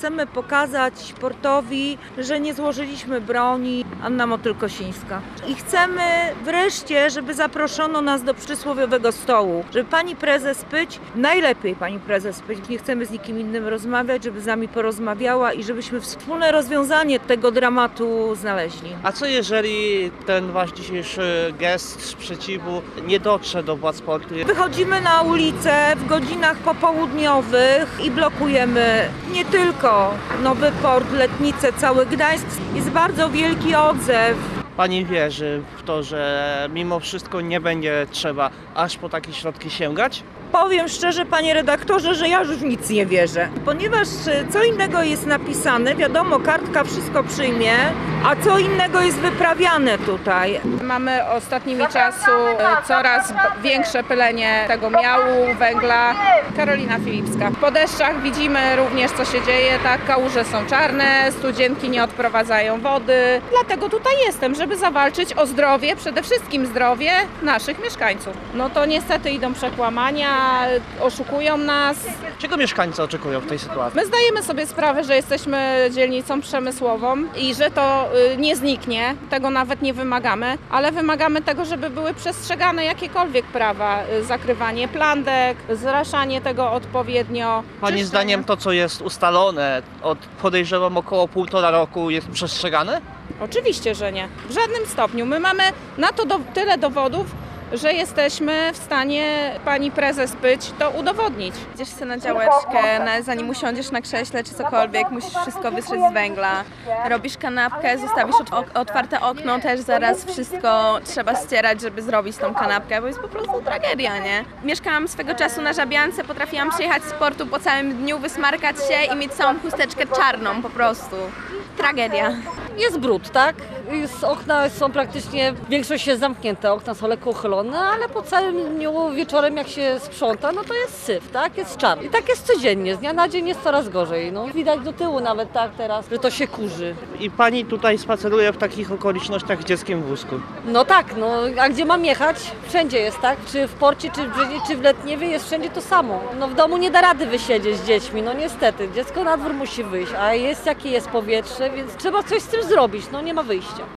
chcemy pokazać portowi, że nie złożyliśmy broni. Anna Motyl-Kosińska. I chcemy wreszcie, żeby zaproszono nas do przysłowiowego stołu, żeby pani prezes Pyć, najlepiej pani prezes Pyć, nie chcemy z nikim innym rozmawiać, żeby z nami porozmawiała i żebyśmy wspólne rozwiązanie tego dramatu znaleźli. A co jeżeli ten wasz dzisiejszy gest sprzeciwu nie dotrze do władz portu? Wychodzimy na ulicę w godzinach popołudniowych i blokujemy nie tylko Nowy Port, Letnice, cały Gdańsk. Jest bardzo wielki odzew. Pani wierzy w to, że mimo wszystko nie będzie trzeba aż po takie środki sięgać? Powiem szczerze, panie redaktorze, że ja już w nic nie wierzę. Ponieważ co innego jest napisane, wiadomo, kartka wszystko przyjmie, a co innego jest wyprawiane tutaj. Mamy ostatnimi czasu coraz większe pylenie tego miału, węgla. Karolina Filipska. Po deszczach widzimy również, co się dzieje. Tak, kałuże są czarne, studzienki nie odprowadzają wody. Dlatego tutaj jestem, żeby zawalczyć o zdrowie, przede wszystkim zdrowie naszych mieszkańców. No to niestety idą przekłamania, oszukują nas. Czego mieszkańcy oczekują w tej sytuacji? My zdajemy sobie sprawę, że jesteśmy dzielnicą przemysłową i że to nie zniknie, tego nawet nie wymagamy, ale wymagamy tego, żeby były przestrzegane jakiekolwiek prawa, zakrywanie plandek, zraszanie tego odpowiednio. Pani zdaniem to, co jest ustalone od podejrzewam około 1,5 roku jest przestrzegane? Oczywiście, że nie. W żadnym stopniu. My mamy na to tyle dowodów, że jesteśmy w stanie pani prezes Pyć to udowodnić. Idziesz sobie na działeczkę, zanim usiądziesz na krześle czy cokolwiek, musisz wszystko wystrzeć z węgla. Robisz kanapkę, zostawisz otwarte okno, też zaraz wszystko trzeba ścierać, żeby zrobić tą kanapkę, bo jest po prostu tragedia, nie? Mieszkałam swego czasu na Żabiance, potrafiłam przyjechać z portu po całym dniu, wysmarkać się i mieć całą chusteczkę czarną po prostu. Tragedia. Jest brud, tak? Okna są praktycznie, większość jest zamknięta, okna są lekko uchylone, ale po całym dniu, wieczorem jak się sprząta, no to jest syf, tak? Jest czarno. I tak jest codziennie, z dnia na dzień jest coraz gorzej. No. Widać do tyłu nawet tak teraz, że to się kurzy. I pani tutaj spaceruje w takich okolicznościach z dzieckiem w wózku. No tak, no a gdzie mam jechać? Wszędzie jest, tak? Czy w porcie, czy w Letniewie jest wszędzie to samo. No w domu nie da rady wysiedzieć z dziećmi, no niestety. Dziecko na dwór musi wyjść, a jest jakie jest powietrze, więc trzeba coś z tym zrobić, no nie ma wyjścia.